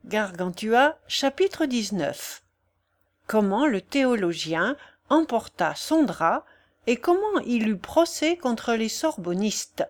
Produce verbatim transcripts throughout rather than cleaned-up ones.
Gargantua, chapitre dix-neuf. Comment le théologien emporta son drap et comment il eut procès contre les sorbonistes.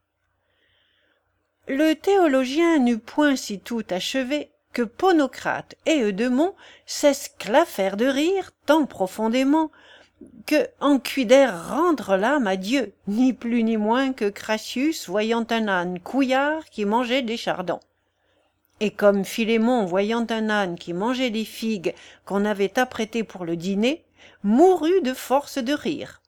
Le théologien n'eut point si tout achevé que Ponocrate et Eudemon s'esclaffèrent de rire tant profondément que en cuidèrent rendre l'âme à Dieu, ni plus ni moins que Crassus voyant un âne couillard qui mangeait des chardons. Et comme Philémon voyant un âne qui mangeait des figues qu'on avait apprêtées pour le dîner, mourut de force de rire.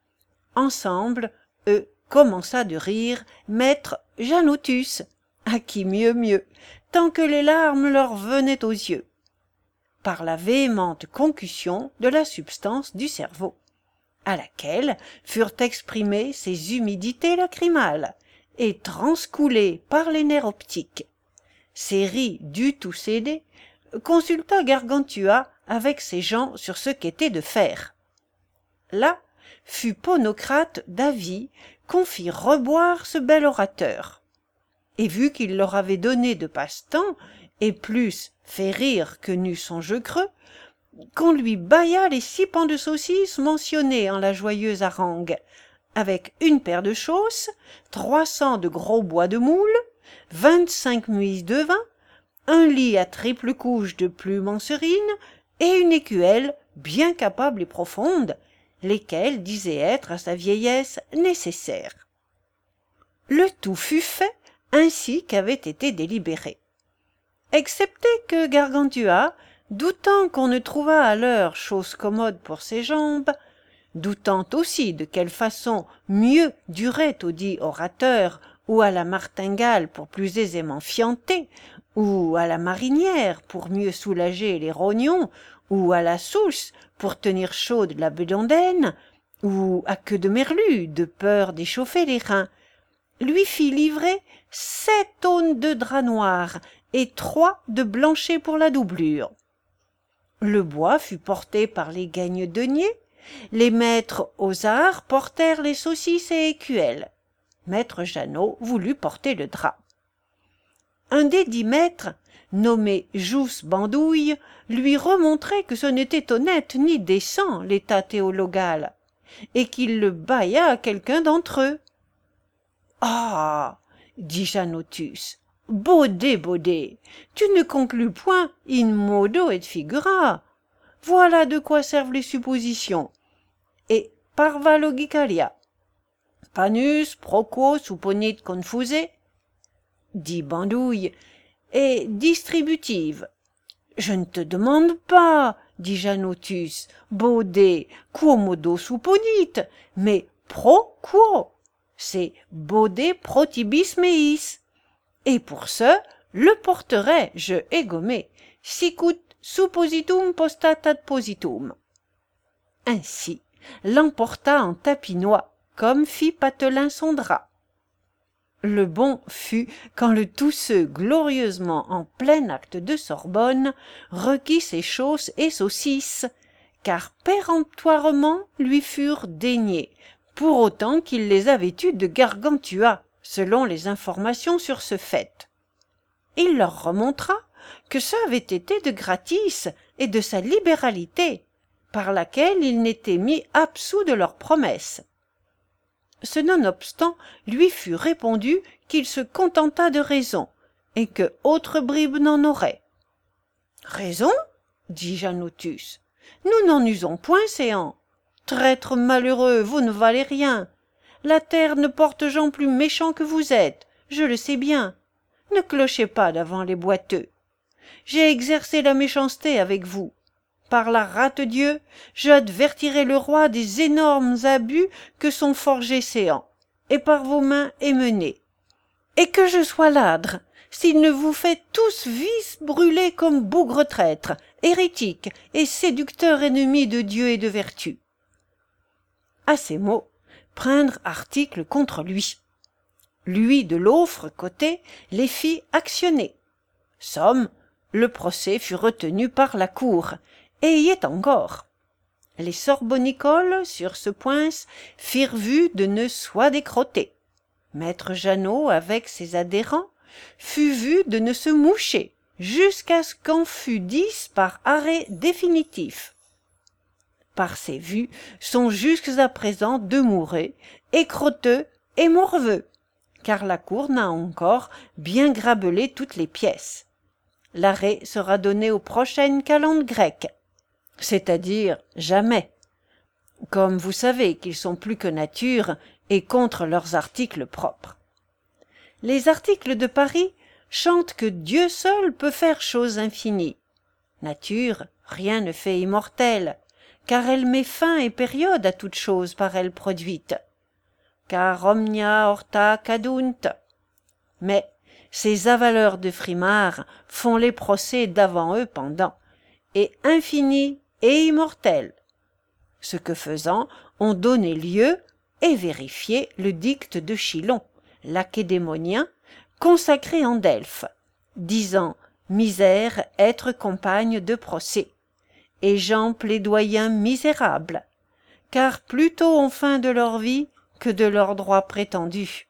Ensemble, eux commença de rire maître Janotus, à qui mieux mieux, tant que les larmes leur venaient aux yeux, par la véhémente concussion de la substance du cerveau, à laquelle furent exprimées ces humidités lacrymales, et transcoulées par les nerfs optiques. Ces ris du tout cédé, consulta Gargantua avec ses gens sur ce qu'était de faire. Là fut Ponocrate d'avis qu'on fit reboire ce bel orateur. Et vu qu'il leur avait donné de passe-temps, et plus fait rire que n'eut son jeu creux, qu'on lui bâilla les six pans de saucisse mentionnés en la joyeuse harangue, avec une paire de chausses, trois cents de gros bois de moule, vingt-cinq muisses de vin, un lit à triple couche de plumes en serine, et une écuelle bien capable et profonde, lesquelles disaient être à sa vieillesse nécessaires. Le tout fut fait ainsi qu'avait été délibéré. Excepté que Gargantua, doutant qu'on ne trouvât à l'heure chose commode pour ses jambes, doutant aussi de quelle façon mieux durait au dit orateur, ou à la martingale pour plus aisément fianter, ou à la marinière pour mieux soulager les rognons, ou à la souche pour tenir chaude la bedondaine, ou à queue de merlu de peur d'échauffer les reins, lui fit livrer sept aunes de drap noir et trois de blanchet pour la doublure. Le bois fut porté par les gagne-deniers, les maîtres aux arts portèrent les saucisses et écuelles. Maître Janot voulut porter le drap. Un des dix maîtres, nommé Jousse Bandouille, lui remontrait que ce n'était honnête ni décent l'état théologal, et qu'il le bâilla à quelqu'un d'entre eux. « Ah !» dit Janotus, « baudet, baudet, tu ne conclus point in modo et figura. Voilà de quoi servent les suppositions. Et parva logicalia. Panus proquo supponit confuse, dit Bandouille, et distributive. Je ne te demande pas, dit Janotus, baudet, quo modo supponit, mais pro quo. C'est baudet protibis meis. Et pour ce, le porterai, je égommé, sicut suppositum postat ad positum. Ainsi, l'emporta en tapinois, comme fit Patelin son drap. Le bon fut quand le tousseux, glorieusement en plein acte de Sorbonne, requit ses chausses et saucisses, car péremptoirement lui furent déniées, pour autant qu'il les avait eues de Gargantua, selon les informations sur ce fait. Il leur remontra que ce avait été de gratis et de sa libéralité, par laquelle il n'était mis absous de leurs promesses. Ce nonobstant lui fut répondu qu'il se contenta de raison, et que autre bribe n'en aurait. « Raison ?» dit Janotus. « Nous n'en usons point, séant. Traîtres malheureux, vous ne valez rien. La terre ne porte gens plus méchants que vous êtes, je le sais bien. Ne clochez pas devant les boiteux. J'ai exercé la méchanceté avec vous. Par la rate-Dieu, j'advertirai le roi des énormes abus que sont forgés séants, et par vos mains émenés. Et que je sois ladre, s'il ne vous fait tous vis brûler comme bougres traîtres, hérétiques et séducteurs ennemis de Dieu et de vertu. » À ces mots, prendre article contre lui. Lui de l'autre côté les fit actionner. Somme, le procès fut retenu par la cour, et y est encore. Les sorbonnicoles, sur ce point, firent vue de ne soit décrotter. Maître Janot, avec ses adhérents, fut vu de ne se moucher, jusqu'à ce qu'en fût dix par arrêt définitif. Par ces vues sont jusqu'à présent demeurés, écroteux et morveux, car la cour n'a encore bien grabellé toutes les pièces. L'arrêt sera donné aux prochaines calendes grecques, c'est-à-dire jamais, comme vous savez qu'ils sont plus que nature et contre leurs articles propres. Les articles de Paris chantent que Dieu seul peut faire chose infinie. Nature, rien ne fait immortelle, car elle met fin et période à toute chose par elle produite. Car omnia horta cadunt. Mais ces avaleurs de frimards font les procès d'avant eux pendant, et infinis et immortels, ce que faisant ont donné lieu et vérifié le dicte de Chilon, l'achédémonien, consacré en Delphes, disant misère être compagne de procès, et gens plaidoyens misérables, car plutôt ont fin de leur vie que de leurs droits prétendus.